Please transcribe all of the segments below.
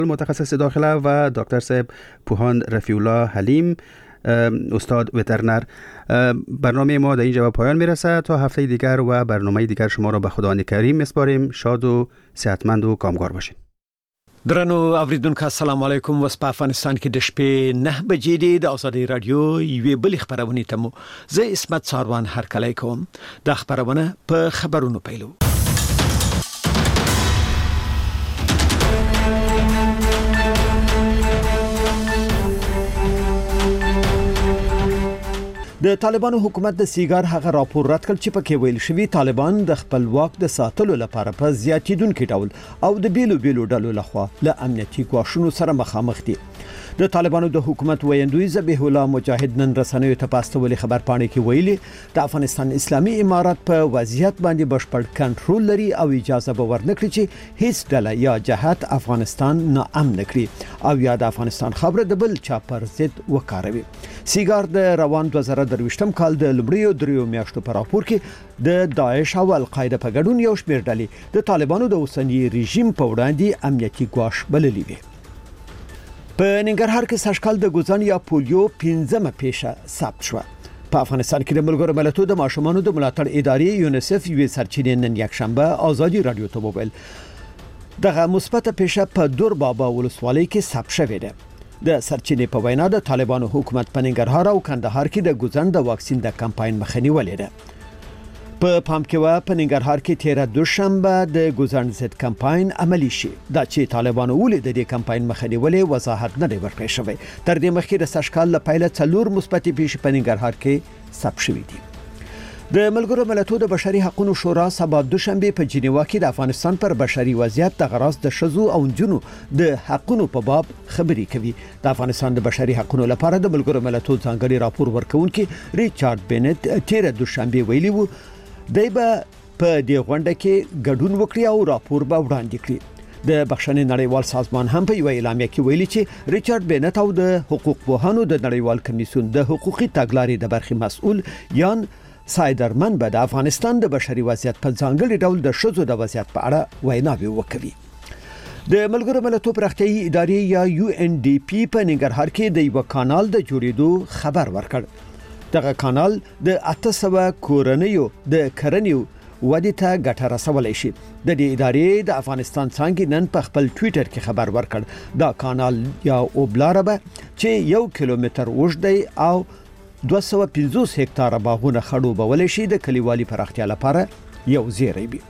متخصص داخله و دکتر صاحب پوهان رفیع الله حلیم استاد وترنر. برنامه ما در اینجا به پایان میرسه. تا هفته دیگر و برنامه دیگر شما را به خدای کریم میسپاریم. شاد و صحتمند و کامگار باشین. درنو اوریدونکو السلام علیکم. وس په افغانستان کې د شپې 9 بجې دی. د آزادۍ رادیو یوې بلې خبرونه ته مو زه اسمت ساروان هرکلی کوم. د خبرونه په خبرونو پیلو. د طالبانو حکومت د سیګار هغه راپور رد کړ چې پکې ویل شوی طالبان د خپل واک د ساتلو لپاره په زیاتیدونکو ډول او د بیلو ډلو لخوا له امنیتي ګواښونو سره مخامخ دي. د طالبانو د حکومت ویاندوی ذبیح الله مجاهد نن رسنیو ته پاستولې خبرپاڼې کې ویلي د افغانستان اسلامي امارات په وضعیت باندې بشپړ کنټرول لري او اجازه به ورنکړي چې هیڅ ډله یا جهات افغانستان ناامن کړي او یا د افغانستان خبره د بل چا پر ضد وکاروي. سیګار د روان 2023م کال د لومړیو دریو میاشتو په راپور کې د داعش او القاعده په ګډون یو شمېر ډلې د طالبانو د اوسنی رژیم په وړاندې امنیتي ګواښ بللي وي. په ننګرهار کې سږکال د ګوزن یا پولیو 15مه پیښه ثبت شوه. په افغانستان کې د ملګرو ملتونو د ماشومانو د ملاتړ ادارې یونیسف یوې سرچینې نن یکشنبه آزادي رادیو ته وویل دغه مثبت پیښه په دور بابا ولسوالۍ کې ثبت شوې ده. د سرچینې په وینا د طالبانو حکومت په ننګرهار او کندهار کې د ګوزن د واکسین د کمپاین مخنیوي ده. په پام کې و په ننګرهار کې 13 دوشنبه د ګوزن ضد کمپاین عملی شي. دا چې طالبانو ولې د دې کمپاین مخنیوي وضاحت نه دی ورکړی شوی. تر دې مخکې د سږکال له پیله 4 مثبت پیښې په ننګرهار کې ثبت شوې دي. د ملګرو ملتونو د بشري حقوقو شورا سبا دوشنبه په جنیوا کې د افغانستان پر بشري وضعیت د غراس د شذو او جنو د حقوقو په باب خبري کوي. د افغانستان د بشري حقوقو لپاره د ملګرو ملتونو ځانګړي راپور ورکونکي ریچارډ بنت 13 دوشنبه ویلي وو دی به په دې غونډه کې ګډون وکړي او راپور به وړاندې کړي. د بخښنې نړیوال سازمان هم په یو اعلامیه کې ویلي چې ریچارډ بنت او د حقوق پوهانو د نړیوال کمیسیون د حقوقي تګلارې د برخې مسؤل یان سایدرمن به د افغانستان د بشري وضعیت په ځانګړي ډول د شذو د وضعیت په اړه ویناوي وکړي. د ملګرو ملتونو پراختیایي ادارې یا UNDP په ننګرهار کې د یو کانال د جوړېدو خبر ورکړ. دغه کانال د 800 کورنیو د کرنیو ودی ته ګټه رسولای شي. د دې ادارې د افغانستان څنګه نن په خپل ټوئیټر کې خبر ورکړ دا کانال یا اوبلاربه چې 1 کیلومتر اوږد دی او 250 هکتاره باغونه خړوبول شي د کلیوالي پراختیا لپاره یو زیری وي.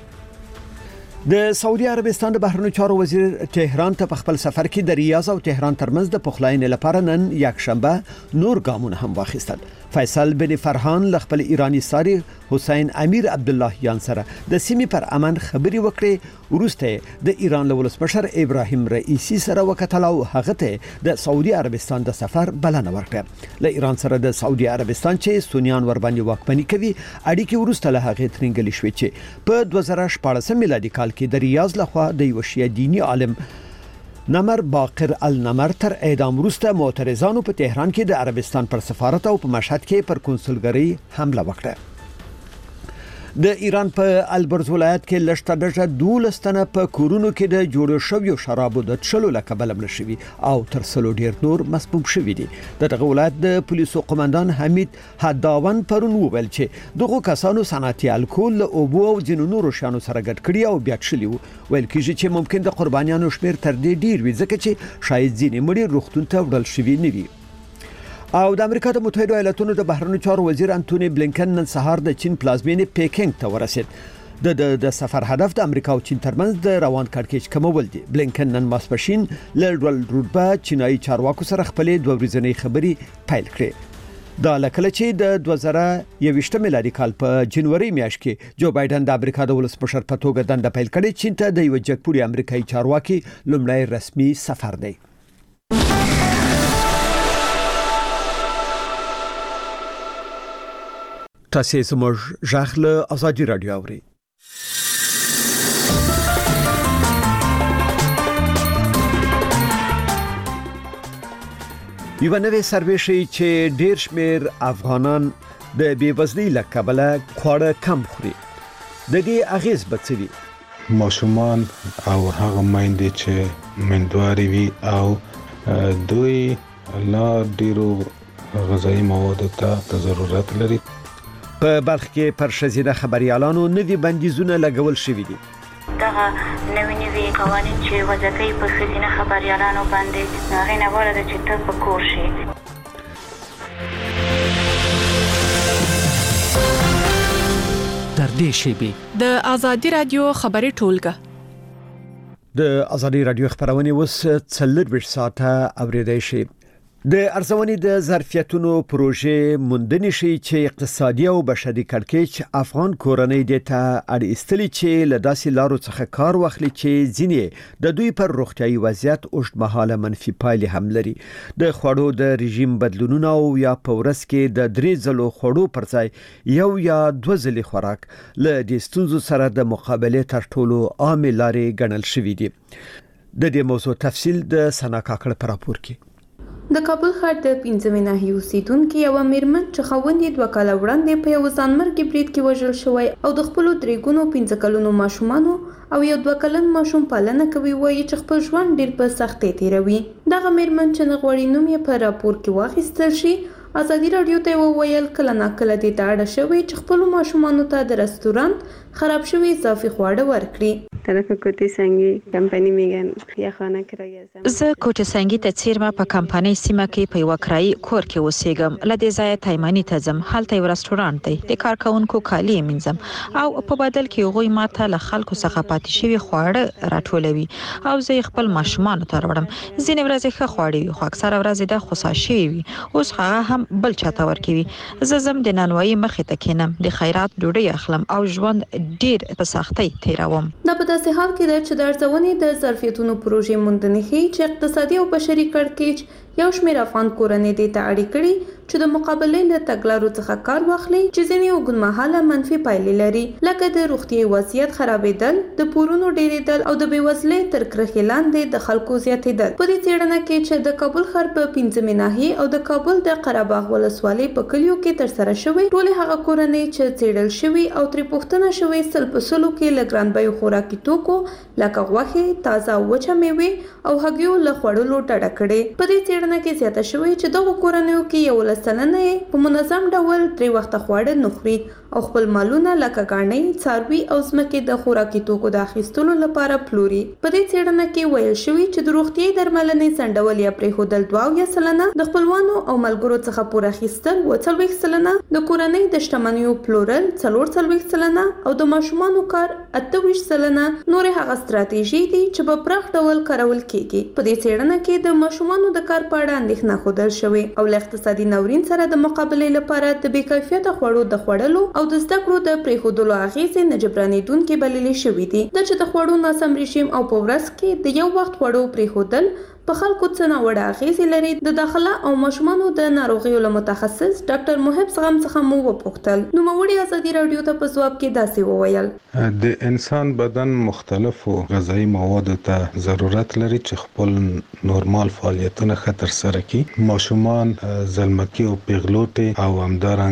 د سعودي عربستان د بهرنیو چارو وزیر تهران ته په خپل سفر کې د ریاض او تهران ترمنځ د پخلاینې لپاره نن یکشنبه نور ګامونه هم واخیستل. فیصل بن فرحان ل خپل ایرانی ساری حسین امیر عبد الله یان سره د سیمې پر امن خبري وکړي. ورسته د ایران له ولسمشر ابراهیم رئیسی سره وکتل او هغه ته د سعودي عربستان د سفر بلنه ورکړه. له ایران سره د سعودي عربستان چې سنیان ور باندې واکمني کوي اړیکې ورسته له هغه ترنګلې شوې چې په 2014 میلادي کال کې د ریاض لخوا د یو شیعه دینی عالم نمر باقر النمر تر اعدام وروسته معترضانو په تهران کې د عربستان پر سفارت او په مشهد کې پر کنسولګری حمله وکړه. د ایران په البرز ولایت کې لشتدجه 12 تنه په کورونو کې د جوړ شویو شرابو د چلو لکبل مړ شوی او تر سلو ډیر نور مسموم شوی دي. دغه ولایت د پولیسو قومندان حمید حداون پرون وویل چې دغه کسانو صنعتي الکول او بو او جنونو شانو سره ګډ کړی او بیا چلی ویل کیږي چې ممکن د قربانیانو شمیر تر دې ډیر وي ځکه چې شاید ځینې مړي روغتون ته وړل شوی نه وي. او د امریکا د متحده ایالاتونو د بهرنیو چارو وزیر انټونی بلینکن نن سهار د چین پلازمینې پیکینګ ته ورسید. د سفر هدف د امریکا او چین ترمنځ د روان کړکېچ کمول دي. بلینکن نن ماسپښین له رودبه چینایي چارواکو سره خپل 2 ورځنۍ خبري پیل کړې. دا لکه چې د 2021 میلادي کال په جنوري میاشت کې جو بایدن د امریکا د ولسمشر په توګه دنده پیل کړې. چین ته د یو جګپوري امریکایي چارواکي لومړی رسمي سفر دی. تاسو زموږ ژغله آزادي رادیو اورئ. یو نوې سروې شي چې ډیر شمیر افغانان د بیوزلۍ له کبله خواړه کم خوري. د دې اغیز به څه وي؟ ماشومان او هغه میندې چې مندواري وي او دوی لا ډیرو غذایی موادو ته ضرورت لري. په بلخ کې پر شزینه خبريالانو نوي بندیزونه لګول شوي دي. دغه نوي قوانین چې وضع کوي په شزینه خبريالانو باندې هغه نه وړاندې چې ته په کور شي. در دې شیبه د ازادي رادیو خبري ټولګه د ازادي رادیو خبرونه وس 24 ساعته اوریدای شي. د ارزونې د ظرفیتونو پروژې موندنې شي چې اقتصادي او بشري کړکېچ افغان کورنۍ د ته اړ استلی چې له داسې لارو څخه کار واخلي چې ځینې د دوی پر روغتيایي وضعیت اوږدمهاله منفي پایلې هم لري. د خوړو د رژیم بدلونونه او یا په ورځ کې د 3 ځلو خوړو پر ځای یو یا 2 ځلې خوراک له دې ستونزو سره د مقابله تر ټولو عام لارې ګڼل شوې دي. د دې موضوع تفصیل د سنا کاکړ پر راپور کې. د کابل ښار د 15 ناحیې اوسیدونکو یو میرمن چې خاوند یې 2 کاله وړاندې په یو ځانمرګي برید کې وژل شوی او د خپل درېګونو 15 کلونو ماشومانو او یو 2 کلن ماشوم پالنه کوي وایي چې خپل ژوند ډیر په سختۍ تیروي. دغه میرمن چې نغوړی نوم یې په راپور کې واخیستل شي ازادي رادیو ته وویل کله ناکله د تاړه شوی چې خپل ماشومانو ته د رستورانت خراب شوی اضافي خواړه ورکړي. طرف کوټي سنگي کمپنی میگن یا خانه کرایه زه کوټي سنگي ته چیرمه په کمپنی سیمه کې په وکرای کور کې اوسېږم. لدې ځای تایمانی ته ځم. هلته یو رستورانت دی. د کارکونکو کالی منځم او په بدل کې غوي ماته له خلکو څخه پاتې شوی خواړه راټولوي او زه خپل ماشومان ته وروړم. ځینې ورځې ښه خواړه وي خو اکثره ورځې د خوساشي وي. اوس هغه هم بل چاته ورکوي. زه زم د نانوایي مخې ته کینم د خیرات ډوډۍ اخلم او ژوند ډیر په سختۍ تیروم. دا په داسې حال کې ده چې د ارزونې د ظرفیتونو پروژې موندنې ښيي چې اقتصادي او بشري کړکېچ یو شمېر افغان کورنۍ د ته اړ کړي چې د مقابلې له تګلارو څخه کار واخلي چې ځینې اوږدمهاله منفي پایلې لري لکه د روغتیايي وضعیت خرابېدل، د پورونو ډېرېدل او د بېوزلۍ تر کرښې لاندې د خلکو زیاتېدل. په دې څېړنه کې چې د کابل ښار په 15 ناحیې او د کابل د قرهباغ ولسوالۍ په کلیو کې ترسره شوې ټولې هغه کورنۍ چې څېړل شوي او ترې پوښتنه شوې 100% کې له ګران بیو خوراکي توکو لکه غوښې، تازه او وچه میوې او هګیو له خوړلو ډډه کړې. په دې څېړنه کې زیاته شوې چې دغو کورنیو کې 11 سلنه په منظم ډول 3 وخته خواړه نه خوري او خپل مالونه لکه غاڼې، څاروي او ځمکې د خوراکي توکو د اخیستلو لپاره پلوري. په دې څېړنه کې ویل شوی چې د روغتیايي درملنې څنډول یا پرېښودل 2 سلنه، د خپلوانو او ملګرو څخه پور اخیستل 40 سلنه، د کورنۍ د شتمنیو پلورل 40 سلنه او د ماشومانو کار 28 سلنه نور هغه ستراتیژي دي چې په پراخ ډول کارول کیږي. په دې څېړنه کې د ماشومانو د کار په اړه اندېښنه ښودل شوې او له اقتصادي ناورین سره د مقابلې لپاره د بې کیفیته خوړو د خوړلو او د زده کړو د پرېښودلو اغېزې نه جبرانېدونکې بللې شوې دي. دا چې د خوړو ناسم رژیم او په ورځ کې د یو وخت خوړو پرېښودل په خلکو څه ناوړه اغېزې لري. د داخله او ماشومانو د ناروغیو له متخصص ډاکټر محب زغم څخه مو وپوښتل. نوموړي ازادي رادیو ته په ځواب کې داسې وویل: د انسان بدن مختلفو غذایی موادو ته ضرورت لري چې خپل نورمال فعالیتونه ښه ترسره کړي. ماشومان، زلمکي او پیغلوټې او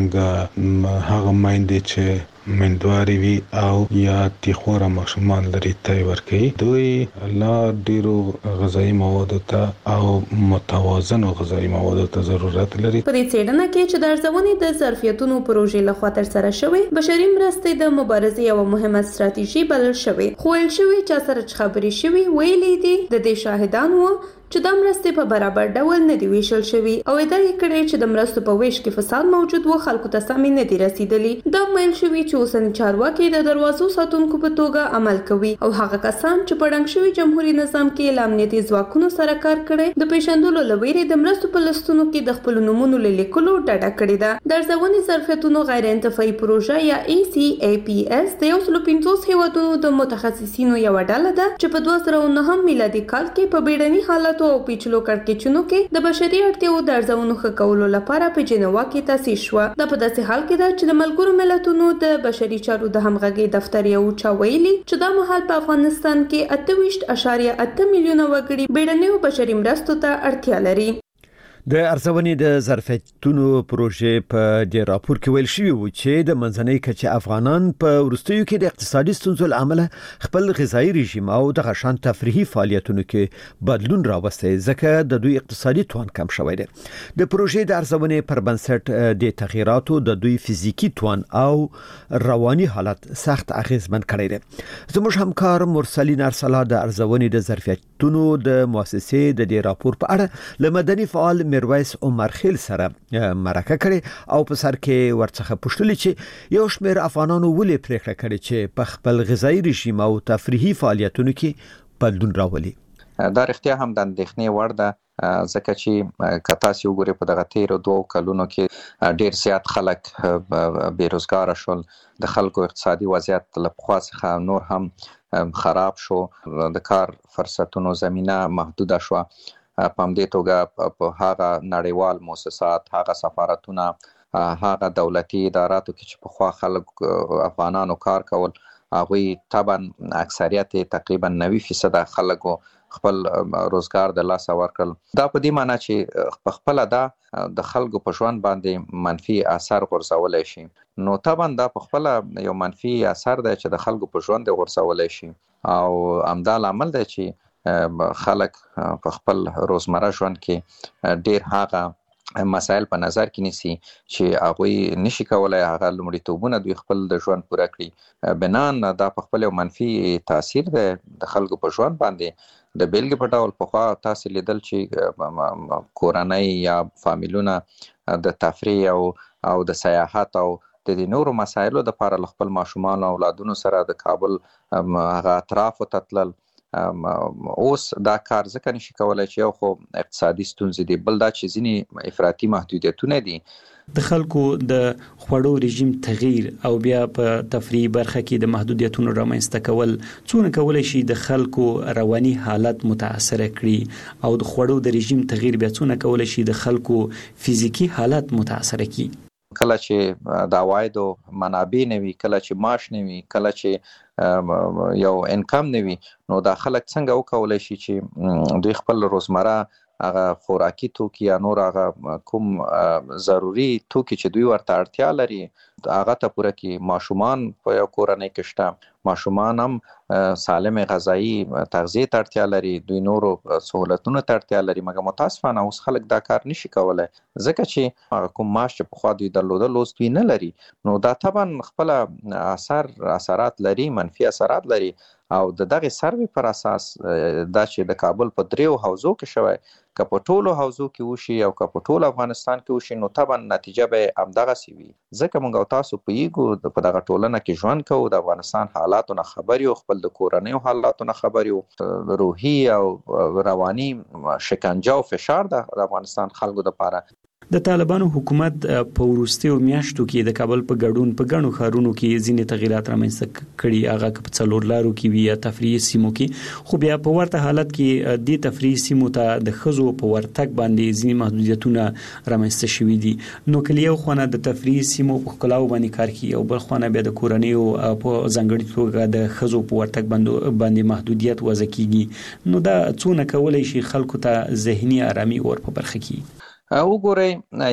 همدارنګه هغه میندې چې مندواري وي او یا تیخوره ماشومان لري ته ورکوي. دوی لا ډیرو غذایی موادو ته او متوازنو غذایی موادو ته ضرورت لري. په دې څېړنه کې چې د ارزونې د ظرفیتونو پروژې لخوا ترسره شوې بشري مرستې د مبارزې یوه مهمه ستراتیژي بلل شوې. خو ویل شوي چې سره خبرې شوي ویلي دي د دې شاهدان وو چې د مرستې په برابر ډول نه دی ویشل شوی او ادعا یې کړې چې د مرستو په ویش کې فساد موجود و، خلکو ته سمې نه دي رسیدلي. دا ویل شوی چې اوسنی چارواکي د دروازو ساتونکو په توګه عمل کوي او هغه کسان چې په ډنګ شوی جمهوریت نظام کې له امنیتي ځواکونو سره کار کړي د پیژندلو له ویرې د مرستو په لستونو کې د خپل نومونو لیکلو ډډه کړې ده. د ارزونې ظرفیتونو غیر انتفاعي پروژه یا ECAPS د 150 هیوادونو د متخصصینو یو ډله ده چې په 2009 میلادي کال کې په بیړني حالت او پیچلو کړکېچونو کې د بشري اړتیاو د ارزونو ښه کولو لپاره په جنیوا کې تاسیس شوه. دا په داسې حال کې ده چې د ملګرو ملتونو د بشري چارو د همغږۍ دفتر یو چا ویلي چې دا مهال په افغانستان کې 28.8 میلیونه وګړي بیړنیو بشري مرستو ته اړتیا لري. د ارزونې د ظرفیتونو پروژې په د راپور کې ویل شوی و چې د منځنۍ کچې افغانان په وروستیو کې د اقتصادي ستونزو لامل خپل غذایی رژیم او د غشان تفریحي فعالیتونو کې بدلون راوستی ځکه د دوی اقتصادي توان کم شوی دی. د پروژې د ارزونې پر بنسټ د تغییراتو د دوی فزیکی توان او رواني حالت سخت اغیزمن کړی دی. زموږ همکار مرسلین ارسلا د ارزونې د ظرفیتونو د مؤسسې د دې راپور په اړه له مدني فعال میرویس عمر خیل سره مرکه کړي او په سر کې ورڅخه پوښتنه چې یو شمېر افغانانو ولې پریکړه کړې چې په خپل غذایی رژیم او تفریحي فعالیتونو کې بدلون راولي. دا رښتیا هم د اندېښنې وړ ده ځکه چې کتا سی وګوري په دغه تیرو 2 کلونو کې ډیر زیات خلک بیروزګار شول. د خلکو اقتصادي وضعیت له پخوا څخه نور هم خراب شو. د کار فرصتونو زمينه محدوده شو. په همدې توګه په هغه نړیوال مؤسسات، هغه سفارتونه، هغه دولتي اداراتو کې چې په خوا خلک افغانانو کار کول، هغه طبعا اکثریت تقریبا 90% خلکو خپل روزګار د لاس ورکړل. دا په دې معنی چې په خپل دا د خلکو په ژوند باندې منفي اثر غورځولای شي. نو طبعا دا په خپل یو منفي اثر دی چې د خلکو په ژوند غورځولای شي او همدا عمل دی چې خلک په خپل روزمره ژوند کې ډیر هغه مسائل په نظر کې نیسي چې هغه نشي کولای هغه لومړیتوبونه دوی خپل د ژوند پوره کړي. بنان دا په خپل منفي تاثیر ده د خلکو په ژوند باندې. د بیلګې په ډول په خوا تاسو لیدل چې کورنۍ یا فامیلونه د تفریح او د سیاحت او د نورو مسایلو د لپاره خپل ماشومان او اولادونو سره د کابل هغه اطراف ته تلل. اوس دا کار ځکه نشي کولای چې یو خو اقتصادي ستونزې دي، بل دا چې ځینې افراطي محدودیتونه دي. د خلکو د خوړو رژیم تغییر او بیا په تفریح برخه کې د محدودیتونو رامنځته کول څونه کولای شي د خلکو رواني حالت متاثر کړي او د خوړو د رژیم تغییر بیا څونه کولای شي د خلکو فزیکی حالت متاثر کړي. کله چې د عوایدو منابع نه وي، کله چې معاش نه وي، کله چې یو انکم نه وي، نو دا خلک څنګه وکولای شي چې دوی خپل روزمره هغه خوراکي توکي یا نور هغه کوم ضروري توکي چې دوی ورته اړتیا لري هغه ته پوره کړي. ماشومان په یو کورنۍ کې شته، ماشومان هم سالم غذایی تغذیه ته اړتیا لري، دوی نورو سہولتونو ته اړتیا لري، مګر متاسفانه اوس خلک دا کار نشي کولای ځکه چې هغه کوم معاش چې په خوا دوی درلودل اوس دوی نه لري. نو دا طبعا خپل اثرات لري، منفي اثرات لري او دغه سروي پر اساس دا چې د کابل په 3 حوزو کې شوی که په ټولو حوزو کې وشي او که په ټول افغانستان کې وشي نو طبعا نتیجه به همدغه سی وي. ځکه موږ تاسو پوهیږو په دغه ټولنه کې ژوند کوو، د افغانستان حالاتو نه خبر یو، خپل د کورنۍ حالاتو نه خبر یو، روحي او رواني شکنجه او فشار د افغانستان خلکو لپاره. د طالبانو حکومت په وروستیو میاشتو کې د کابل په ګډون په غنو خارونو کې ځینې تغیرات رامنځته کړي، هغه په څلور لارو کې وی یا تفریحي سیمو کې، خو بیا په ورته حالت کې د تفریحي سیمو ته د خزو په ورتګ باندې ځینې محدودیتونه رامنځته شوي دي. نو کله یو خونه د تفریحي سیمو په خلاو باندې کار کوي او بل خونه بیا د کورنیو په ځانګړي توګه د خزو په ورتګ باندې محدودیت وضع کیږي. نو دا څونه کولای شي خلکو ته ذهني آرامي ور په برخه کې؟ وګورئ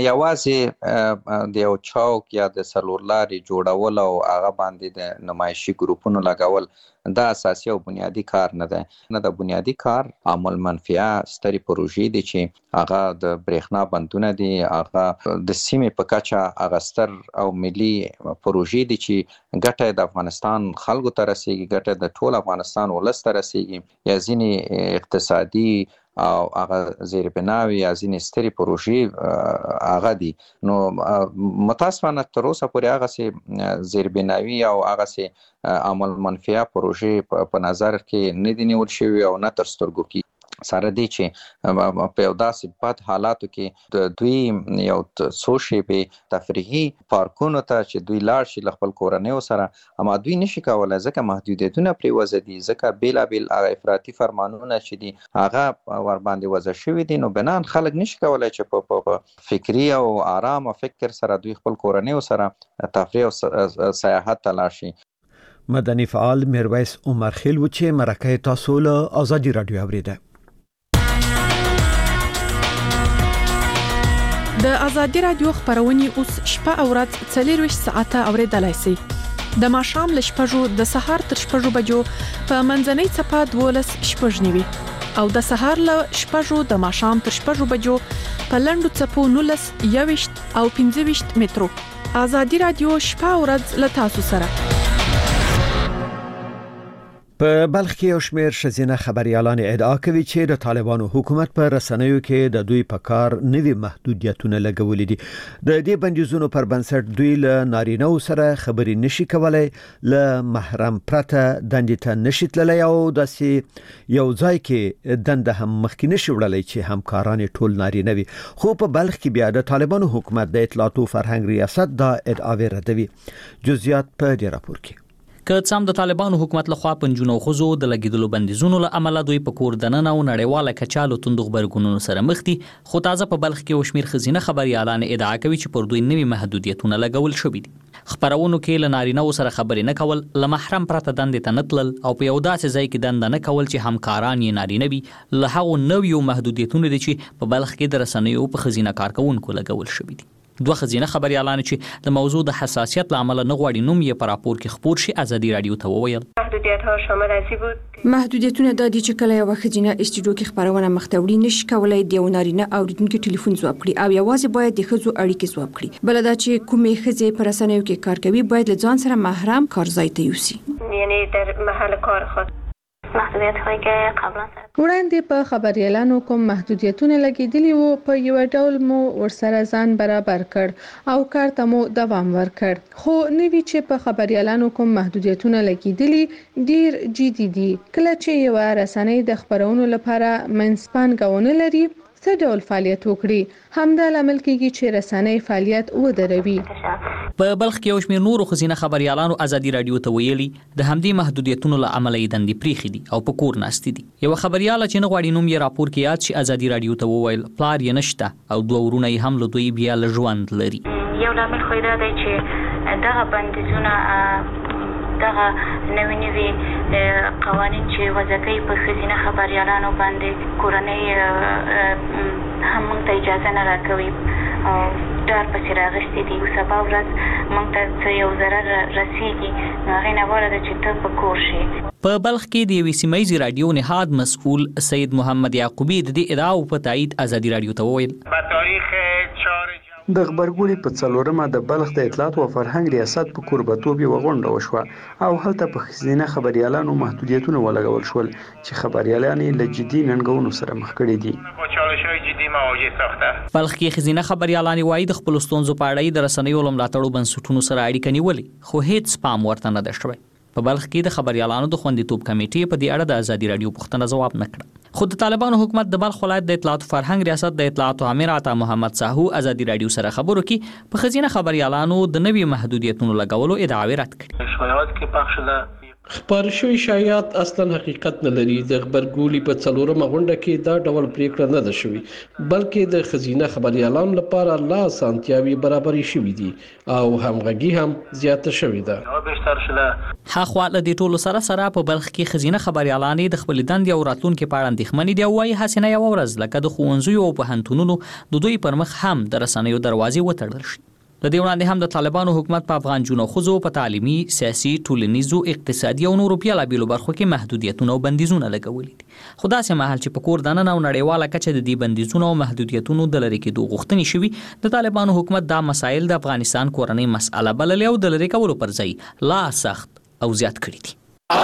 یوازې د یو چوک یا د څلور لارې جوړول او هغه باندې د نمایشي ګروپونو لګول دا اساسي او بنیادی کار نه ده. نه د بنیادی کار عمل منفعه ستري پروژې دي چې هغه د برېښنا بندونه دي، هغه د سیمې په کچه هغه ستر او ملي پروژې دي چې ګټه د افغانستان خلکو ته رسیږي، ګټه د ټول افغانستان ولس ته رسیږي، یا ځینې اقتصادي او هغه زیر بناوي یا ځینې ستري پروژې هغه دي. نو متاسفانه تر اوسه پورې هغه سي زیر بناوي او هغه سي عمل منفعه پروژې په نظر کې نه دي نیول شوی او نه تر سترګو کې سره دی چې په یو داسې بد حالاتو کې د دوی یو څو شیبې تفریحي پارکونو ته چې دوی لاړ شي له خپل کورنیو سره، اما دوی نشي کولای ځکه محدودیتونه پرې وضع دي، ځکه بیلابیل هغه افراطي فرمانونه چې دي هغه ور باندې وضع شوي دي. نو بنان خلک نشي کولای چې په فکري او آرام او فکر سره دوی خپل کورنیو سره تفریح او سیاحت ته لاړ شي. مدني فعال میرویس عمر خیل و چې مرکه تاسو له آزادی رادیو اوریده. د ازادي رادیو خبرونه اوس شپه او ورځ 24 ساعته اوریدلای شئ. د ماښام ل شپږو د سهار تر شپږو بجو په منځنۍ چپه 12 شپږنیوي او د سهار ل شپږو د ماښام تر شپږو بجو په لندو چپو 19 21 او 25 مترو. ازادي رادیو شپه او ورځ ل تاسو سره. په بلخ کې یو شمېر ښځینه خبريالان ادعا کوي چې د طالبانو حکومت په رسنیو کې د دوی په کار نوي محدودیتونه لګولې دي. د دې بندیزونو پر بنسټ دوی له نارینه سره خبري نشي کولای، له محرم پرته دندې ته نشي تللی او داسې یو ځای کې دنده هم مخکې نشي وړلای چې همکاران ټول نارینه وي. خو په بلخ کې بیا د طالبانو حکومت د اطلاعات او فرهنګ ریاست دا ادعاوې ردوي. جزئیات په دې راپور کې. که څام د طالبانو حکومت لخوا پنځونو خزو د لګیدلو بندیزونو له عمله دوی په کور دننه او نړیواله کچالو توند خبرګونونو سره مخ دي، خو تازه په بلخ کې وشمیر خزینه خبريالان ادعا کوي چې پر دوی نوي محدودیتونه لګول شوي دي. خبرونو کې له نارینه سره خبرې نه کول، له محرم پرته دندې ته نه تلل او په یو داسې ځای کې دنده نه کول چې همکاران یې نارینه وي، له هغو نویو محدودیتونو دي چې په بلخ کې د رسنیو په خزینه کارکونکو لګول شوي دي. دوه خزینه خبريالان چې د موضوع د حساسیت لامل نه غواړي نوم یې پر راپور کې خبر شي ازادي رادیو ته وویل. محدودیت‌ها شامل ازي بود. محدودیتونه د دې چې کله یو خزینه استودیو کې خبرونه مختوړي نشي کولای د نارینه اوریدونکو ټلیفون ځواب کړي او یوازې باید د خزو اړیکې ځواب کړي. بل دا چې کومې خزې پر رسنیو کې کار کوي باید له ځان سره محرم کارځای ته یوسي، یعنی در محل کار خود. محدودیت‌هایی که قبلا وړاندې په خبريالانو کوم محدودیتونه لګیدلي وو په یو ډول مو ورسره ځان برابر کړ او کار ته مو دوام ورکړ. خو نوی چې په خبريالانو کوم محدودیتونه لګیدلي ډیر جدي دي. کله چې یو رسنۍ د خبرونو لپاره منځپانګونه لري څه ډول فعالیت وکړي، همدا لامل کېږي چې رسنۍ فعالیت ودروي. په بلخ کې یو شمېر نورو خزینه خبريالانو ازادي رادیو ته ویلي د همدې محدودیتونو له عمله یې دندې پریښې دي او په کور ناستې دي. یو خبرياله چې نه غواړي نوم یې راپور کې یاد شي ازادي رادیو ته وویل پلار یې نشته او دوه ورونه یې هم له دوی بیا له ژوند لري. یو لامل خو دا دی چې دغه بندیزونه دغه نوي قوانین چې وضع کوي په خزینه خبريالانو باندې کورنۍ هم موږ ته اجازه نه راکوي او ډار پسې راغستې دي او سبا ورځ موږ ته یو ضرر رسیږي، نو هغې نه غوره ده چې ته په کور شي. په بلخ کې د یوې سیمایي رادیو نهاد مسؤل سید محمد یعقوبی د دې ادعاو په تایید ازادي رادیو ته وویل. په تاریخ 4 د خبرګونې په څلورمه د بلخ د اطلاعات او فرهنګ ریاست په کوربتوب یو غونډه وشوه او هلته په خزینه خبريالانو محدودیتونه ولګول شول چې خبريالان له جدي ننګونو سره مخ کړي دي. بلخ کې خزینه خبريالان وايي د خپل ستونزو په اړه د رسنیو ملاتړو بنسټونو سره اړیکه نیولې، خو هیڅ سپام ورته نه ده شوی. په بلخ کې د خبريالانو د خوندیتوب کمیټې په دې اړه د ازادي رادیو پوښتنه ځواب نه کړ. خو د طالبانو حکومت د بلخ ولایت د اطلاعات فرهنګ ریاست د اطلاعات امیر عطا محمد ساهو ازادي رادیو سره خبرو کې په خزینه خبريالانو د نوي محدودیتونو لګولو ادعاوې رد کړې. شایعات کې پخښ شوه خبر شوی شایعات اصلا حقیقت نه لري. د خبرګولي په څلورمه غونډه کې دا ډول پریکړه نه ده شوې، بلکې د خزینه خبريالانو لپاره لا سانتیاوي برابرې شوې دي او همغږي هم زیاته شوې ده. هغه له دې ټولو سره په بلخ کې خزینه خبريالان د خپل دند او راتلونکو په اړه اندېښمنې دي او وايي حسینه یو ورځ لکه د ښوونځیو او پوهنتونونو د دوی پر مخ هم د رسنیو دروازې وتړل شي. د دې وړاندې هم د طالبانو حکومت په افغان جنو خزو په تعلیمي، سیاسي، ټولنیزو، اقتصادي او نورو بیلابیلو برخو کې محدودیتونه او بندیزونه لګولي دي. خو داسې مهال چې په کور دننه او نړیواله کچه د دې بندیزونو او محدودیتونو د لرې کېدو غوښتنې شوي، د طالبانو حکومت دا مسایل د افغانستان کورنۍ مسأله بللې او د لرې کولو پر ځای لا سخت او زیات کړي دي.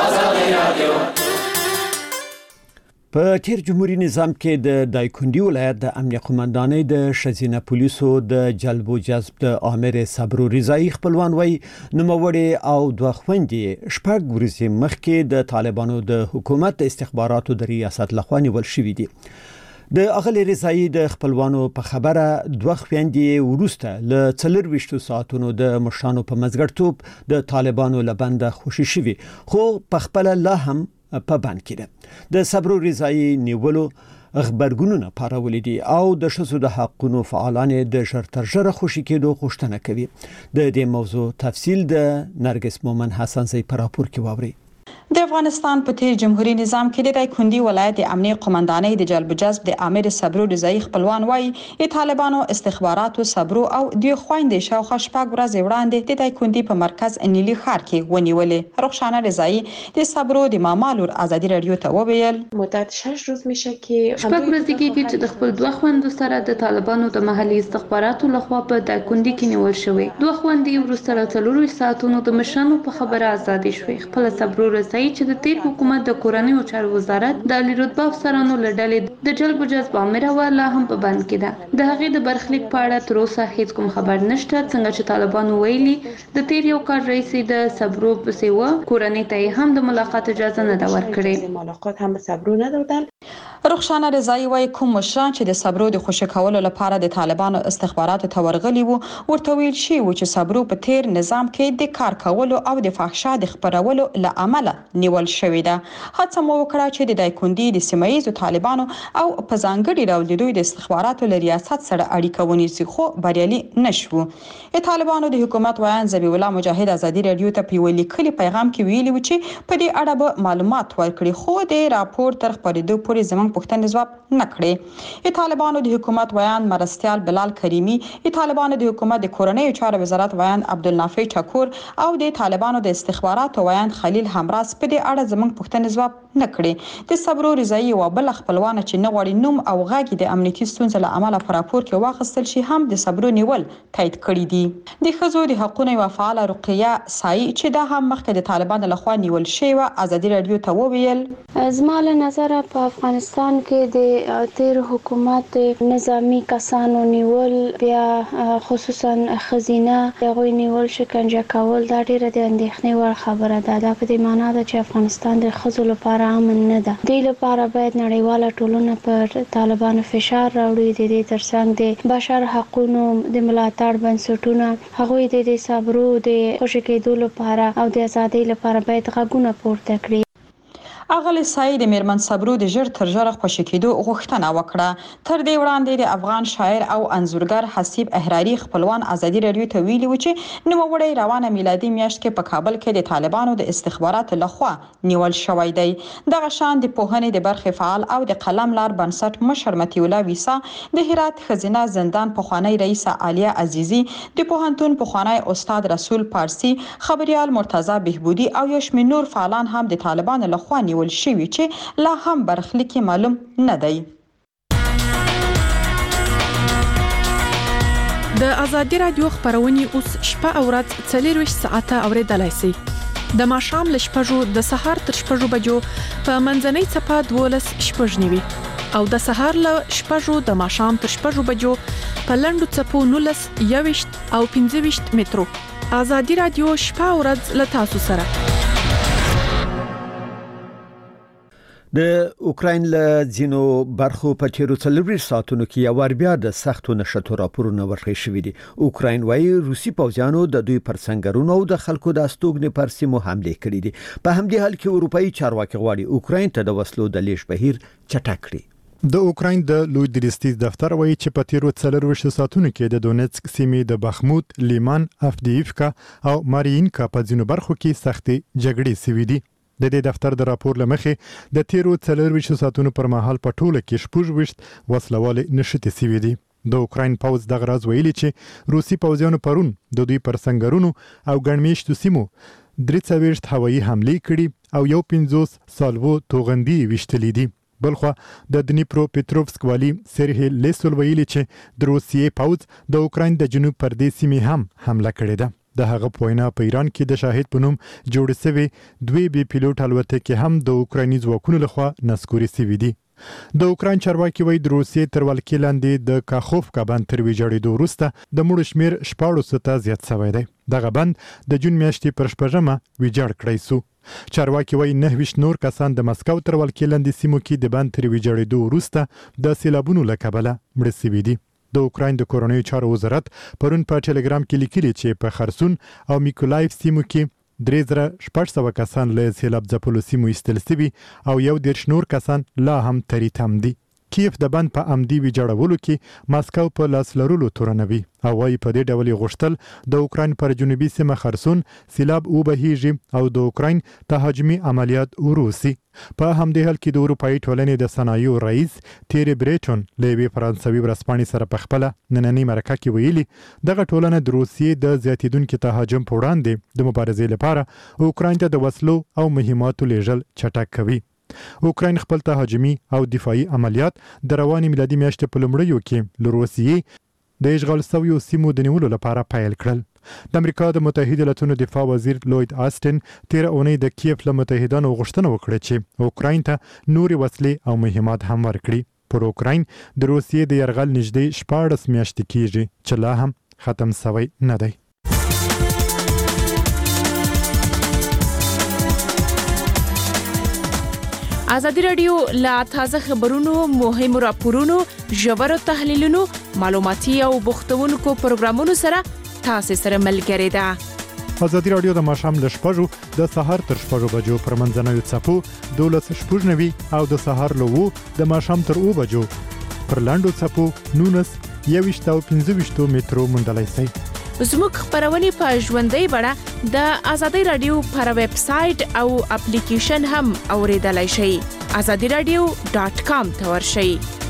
په تیر جمهوریت نظام کې د دایکنډي ولایت د امنیه قومندانۍ د ښځینه پولیسو د جلب او جذب د امر صبر رضایی خپلوان وای نوموړي او دوه خويندې شپږ ورځې مخکې د طالبانو د حکومت استخباراتو د ریاست لخوا نیول شوې دي. د اغلی رضایی د خپلوانو په خبره دوه خويندې ورسته له 24 ساعتونو د مشانو په مزګړتوب د طالبانو لبنده خوشي شوي، خو په خپل لا هم په بند کې ده. د صبر رضایی نیولو خبرګونونه پارولې دي او د شذو د حقونو فعالان د ژر تر ژره خوشي کېدو غوښتنه کوي. د دې موضوع تفصیل د نرګس مومن حسن زی په راپور کې واوري. د افغانستان په تیر جمهوریت نظام کې د دایکندي ولایت د امنیه قومندانۍ د جلب جذب د امیر صبرو رضایی خپلوان وایي د طالبانو استخباراتو صبرو او د خويندې شاوخوا شپږ ورځې وړاندې د دایکندي په مرکز نیلی ښار کې ونیولې. رخصانه رضایی د صبرو د مامالور ازادي رادیو ته وویل مدت 6 روز میشه که شپږ ورځې کېږي چې د خپل دوه خويندو سره د طالبانو د محلي استخباراتو لخوا په دایکندي کې نیول شوې. دوه خويندې وروسته له 4 ساعتونو د مشرانو په خبره آزادې شوې. خپل صبرو رضایی چې د تیر حکومت د کورنۍ او چارو وزارت د علی رتبه افسرانو لړډلې د جلب جذب امر ولا هم په بند کې ده. د هغې د برخلیک په اړه تر اوسه هیڅ کوم خبر نشته. څنګه چې طالبانو ویلي د تیر یو کال رئیس د صبرو په سیوا کورنۍ ته هم د ملاقات اجازه نه دا ورکړي. ملاقات هم صبرو نه دادل. رخصانه رضایی وايي کوم مشران چې د صبرو د خوشی کولو لپاره د طالبانو استخباراتو ته ورغلي وو ورته ویل شي چې صبرو په تیر نظام کې د کار کولو او د فحشا د خبرولو لامل نیول شوې ده. هڅه مو وکړه چې د دایکندي د سیمایي طالبانو او په ځانګړي ډول د دوی د استخباراتو له ریاست سره اړیکه ونیسي خو بریالي نشو. د طالبانو د حکومت وایي ذبیح الله مجاهد ازادي رادیو ته په لیکلي پیغام کې ویلي و چې په دې اړه به معلومات ورکړي خو د راپور تر خبرېدو پورې زموږ پوښتنې ځواب نه کړې. د طالبانو د حکومت وایي مرستيال بلال کریمی، د طالبانو د حکومت د کورنۍ چارو وزارت وایي عبدالنافع ټکور او د طالبانو د استخباراتو وایي خلیل همراز په دې اړه زموږ پوښتنې ځواب نه کړې. د صبرو رضایی او بل خپلوان چې نه غوړي نوم او غاګي د امنیتي ستونزې له امله پر راپور کې واخیستل شي هم د صبرو نیول تایید کړی دي. د ښځو د حقوقو او فعال رقیه سای چې دا هم مخکې د طالبانو لخوا نیول شوی و ازادي رادیو ته وویل زما له نظر په افغانستان کې د تیر حکومت نظامی کسانو نیول بیا خصوصا خزینه دغه نیول شکنجه کول دا ډیره د اندېښنې وړ خبره ده. دا په دې معنی ده چې افغانستان د ښځو لپاره امن نه ده. دې لپاره باید نړیواله ټولنه پر طالبانو فشار راوړي. د دې ترڅنګ د بشر حقوقو د ملاتړ بنسټونه هغوی د صبرو د خوشی کېدو لپاره او د ازادۍ لپاره باید غږونه پورته کړي. اغلی سعید میرمن صبرو د ژر تر ژره خوشی کېدو غوښتنه وکړه. تر دې وړاندې د افغان شاعر او انځورګر حسیب احراری خپلوان ازادي رادیو ته ویلي و چې نوموړی روانه میلادي میاشت کې په کابل کې د طالبانو د استخباراتو لخوا نیول شوی دی. دغه شان د پوهنې د برخې فعال او د قلم لار بنسټ مشر متي الله ویسا، د هرات خزینه زندان پخوانی رئیس عالیه عزیزی، د پوهنتون پخوانی استاد رسول پارسی، خبريال مرتضی بهبودی او یو شمېر نور فعالان هم د طالبانو لخوا نیول شوی چې لا هم برخلیک معلوم نه دی. د ازادي رادیو خبرونه اوس شپه او ورځ 24 ساعته اوریدلای شئ. د ماښام ل شپږو د سهار تر شپږو بجو په منځنۍ صفه 12 شپږنیوي او د سهار ل شپږو د ماښام تر شپږو بجو په لندو صفو 19 21 او 15 مترو. ازادي رادیو شپه او ورځ ل تاسو سره. د اوکراین له ځینو برخو په تیرو 4 ساعتونو کې یو ور بیا د سختو نشټو راپورونه ورکړل شوې دي. اوکراین وايي روسي پوځیانو د دوی پر سنگرونو او د خلکو د استوګنې پر سیمو حمله کړې دي. په همدې حال کې اروپאי چارواکي غواړي اوکراین ته د وسلو د لیږد بهیر چټک کړي. د اوکراین د لوی درستیز دفتر وایي چې په تیرو 4 ساعتونو کې د دونیتسک سیمې د بخموت، لیمان، افدیفکا او مارینکا په ځینو برخو کې سختې جګړې شوې دي. د دې دفتر د راپور لمخې د تیرو 4 ساعتونو پر مهال په ټوله کې 26 وسلوال نشټې شوې دي. د اوکراین پوځ دغه راز ویلي چې روسي پوځیانو پرون د دوی پر سنگرونو او ګڼمیشتو سیمو 43 هوایي حملې کړي او یو 50 سالوو توغندي وشتلې دي. بلخو د دنیپرو پټروفسک والی سرهی لیسول ویلي چې د روسیې پوځ د اوکراین د جنوب پر دې سیمې هم حمله کړې ده. د هغه پوینا په ایران کې د شاهد په نوم جوړ شوی دوی بي پیلوټ الوتکې هم د اوکرایني ځواکونو لخوا نسکوري شوې دي. د اوکراین چارواکي وایي د روسیې تر ولکې لاندې د کاخوفکا بند تر ویجاړېدو وروسته د مړو شمېر 1400 ته زیات شوی دی. دغه بند د جون میاشتې پر 8مه ویجاړ کړی شو. چارواکي وایي 29 نور کسان د مسکو تر ولکې لاندې سیمو کې د بند تر ویجاړېدو وروسته د سیلابونو له کبله مړه شوي دي. د اوکراین د کورنۍ چارو وزارت پرون په ټلګرام کې لیکلي چې په خرسون او میکولایف سیمو کې 3600 کسان له سیلاب ځپلو سیمو ایستل شوي او 1 نور کسان لا هم تری تم دي. کیف د بند په عمدي ویجاړولو کې ماسکو په لاس لرلو تورنوي او وايي په دې ډول غوښتل د اوکراین پر جنوبي سیمه خرسون سیلاب وبهیږي او د اوکراین تهاجمي عملیات وروسي. په همدې حال کې د اروپאי ټولنې د صنایعو رئیس تیری بریټون لوی فرانسوي ورسپانې سره په خپل نننۍ مرکه کې ویلي دغه ټولنه د روسیې د زیاتیدونکو تهاجم په وړاندې د مبارزې لپاره اوکراین ته د وسلو او مهماتو لیږل چټک کوي. اوکراین خپل تهاجمي او دفاعي عملیات د رواني میلادي میاشتې په لومړیو کې له روسیې د اشغال شویو سیمو د نیولو لپاره پیل کړل. د امریکا د متحده ایالاتونو دفاع وزیر لوید آستن تیر اونۍ د کیف له متحدانو غوښتنه وکړه چې اوکراین ته نورې وسلې او مهمات هم ورکړي. پر اوکراین د روسیې د یرغل نږدې 14 میاشتې کیږي چې لا هم ختم شوی نه دی. ازادي رادیو لا تازه خبرونو مهمو راپورونو ژورو تحلیلونو معلوماتي او بوختونکو پروګرامونو سره تاسو سره ملګری ده. ازادي رادیو د ماښام ل 6:00 د سهار تر 6:00 بجو پر منځنوي څپو 12:90 او د سهار له 2 د ماښام تر 2 بجو پر لاندو څپو 19 او 15 مترو مندلای سي. زموږ خبرونه په ژوندۍ بڼه د ازادي رادیو پر ویب سټ او اپلیکیشن هم اوریدلای شئ. azadiradio.com ته ورشئ.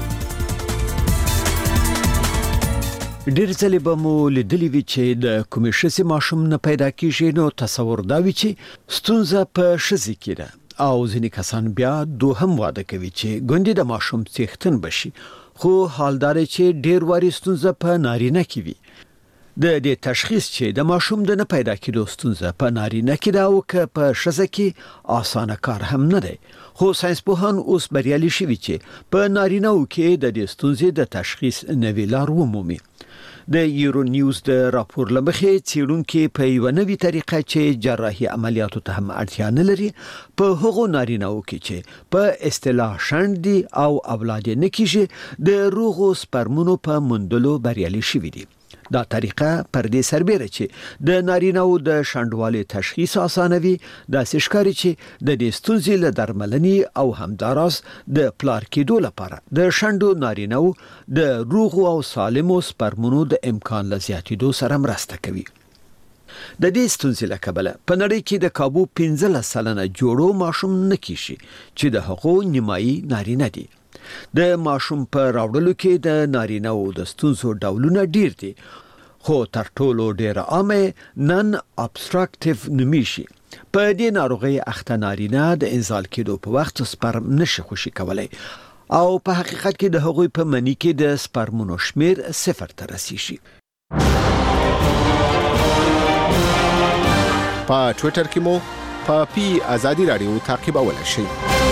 ډېر ځلې به مو لیدلی وي چې د کومې ښځې ماشوم نه پیدا کیږي نو تصور دا وي چې ستونزه په ښځې کې ده او ځینې کسان بیا دوهم واده کوي چې ګوندې د ماشوم څښتن بشي، خو حالدار چې ډېر واري ستونزه په نارینه کې وي. د دې تشخیص چې د ماشوم د نه پیدا کېدو ستونزه په نارینه کې ده او که په ښځه کې اسانه کار هم نه دی، خو ساينسپوهان اوس بریالي شوي چې په نارینه‌و کې د دې ستونزې د تشخیص نوې لار ومومي. د یورو نیوز د راپور لمخې څېړونکو په یو نوې طریقه چې جراحي عملیاتو ته هم اړتیا نه لري په هغو نارینه‌و کې چې په اصطلاح شاندي او اولاد نه کیږي د روغو سپرمونو په موندلو بریالي شوي دي. دا طریقه پر دې سربېره چې د نارینه‌و د شاندوالي تشخیص اسانوي، د ښکاري چې د دې ستونزې له درملنې او همداراز د پلار کېدو لپاره د شاندو نارینه‌و د روغو او سالمو سپرمونو د امکان له زیاتېدو سره مرسته کوي. د دې ستونزې له کبله په نړۍ کې د کابو 15% جوړو ماشوم نه کیږي چې د هغو نیمایي نارینه دي. د ماشوم په راوړلو کې د نارینه‌و د ستونزو ډولونه ډیر دي، خو تر ټولو ډیر عامه نن ابستراکټیو نومیږي. په دې ناروغي اخته نارینه د انزال کېدو په وخت سپرم نشي خوشي کولای او په حقیقت کې د هغوی په منی کې د سپرمونو شمیر 0 ته رسیږي. په ټوئیټر کې مو په ازادي رادیو تعقیبولای شئ.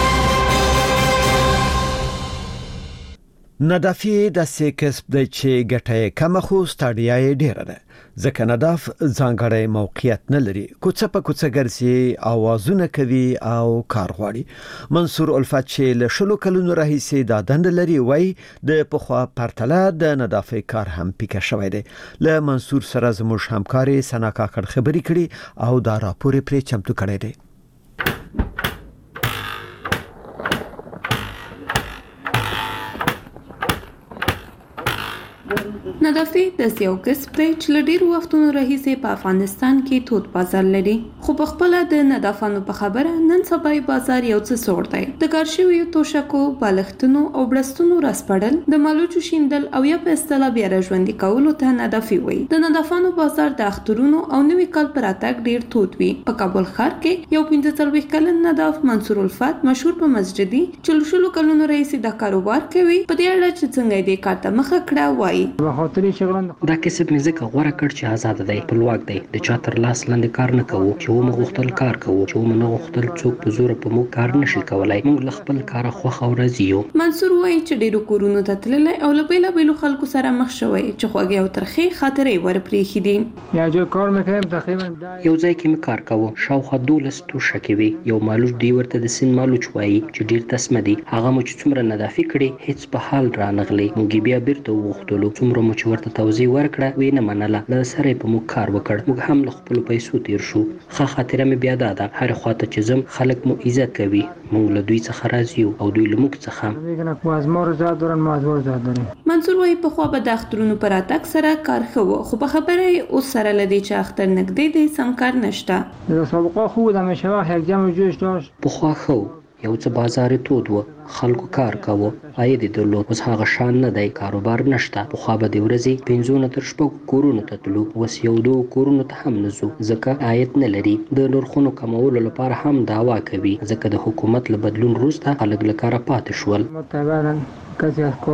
ندافي د سیکسب د چې ګټه کم خو ستړیا یې ډیره ده، ځکه نداف ځانګړی موقعیت نه لري، کوڅه په کوڅه ګرځي، اوازونه کوي او کار غواړي. منصور الفت چې له 10 کلونو راهیسې دا دند لري وای د پخوا پرتله د ندافي کار هم پیکه شوی دی. له منصور سره زموږ همکاري سنا کاکړ خبرې کړي او دا راپور پرې چمتو کړی دی. ندافي د یو کسب دی چې له ډیرو وختونو راهیسې په افغانستان کې تود بازار لري، خو په خپل د ندافانو په خبره نن سبا بازار یو څه سوړ دی. د کار شویو توشکو، بالښتونو او برستونو راسپړل، د مالوچو شیندل او یا په اصطلاح بیا راژوندي کولو ته ندافي وایي. د ندافانو بازار د اخترونو او نوي کال پر راتګ ډیر تود وي. په کابل ښار کې یو 45 کلن نداف منصور الفت مشهور په مسجدي چې 10 کلونو راهیسې د کاروبار کوي، په دې اړه چې څنګه دې کار ته مخه کړه وایي. دا کسب مې ځکه غوره کړ چې آزاد دی، خپلواک دی، د چا تر لاس لاندې کار نه کوو، چې و موږ غوښتل کار کوو، چې و موږ نه غوښتل څوک په زور په موږ کار نشي کولای، موږ له خپل کاره خوښ او راضي یو. منصور وایي چې ډیرو کورونو ته تللی او له بیلابیلو خلکو سره مخ شوی چې خوږې او ترخې خاطرې ورپرېښي دي. یو ځای کې مې کار کوو، شاوخوا 12 توشه کې وي، یو مالوچ دی ورته د سین مالوچ وایي چې ډیر تسمه دي. هغه مو چې څومره ندافي کړي هیڅ په حال رانغلی، موږ بیا بیرته وغوښتلو، څومره مو چې ورته توضیح ورکړه وی نه منله، له سره په موږ کار وکړ، موږ هم له خپل پیسو تیر شو. ښه خاطره مې بیا ده هر خواته چې زم خلک مو عزت کوي موږ له دوی څخه راضي او دوی له موږ څخه منصور وایي په خو به د اخترونو پر اتک سره کار خو خو په خبره اوس سره لدی چې اختر نګدې د سم کار نشته د سابقه خو د مشوه یک جمع جوش داشت په خو خو یو څه بازار تود و خلکو کار کاوه عاید درلود اوس هغه شان نه دی کاروبار نشته په خو به د ورځې 15 تر 6 کورونو ته تلو اوس یو دو کورونو ته هم نزو ځکه عاید نه لري د نرخونو کمولو لپاره هم دعوا کوي ځکه د حکومت له بدلون وروسته خلک له کاره پاتې شول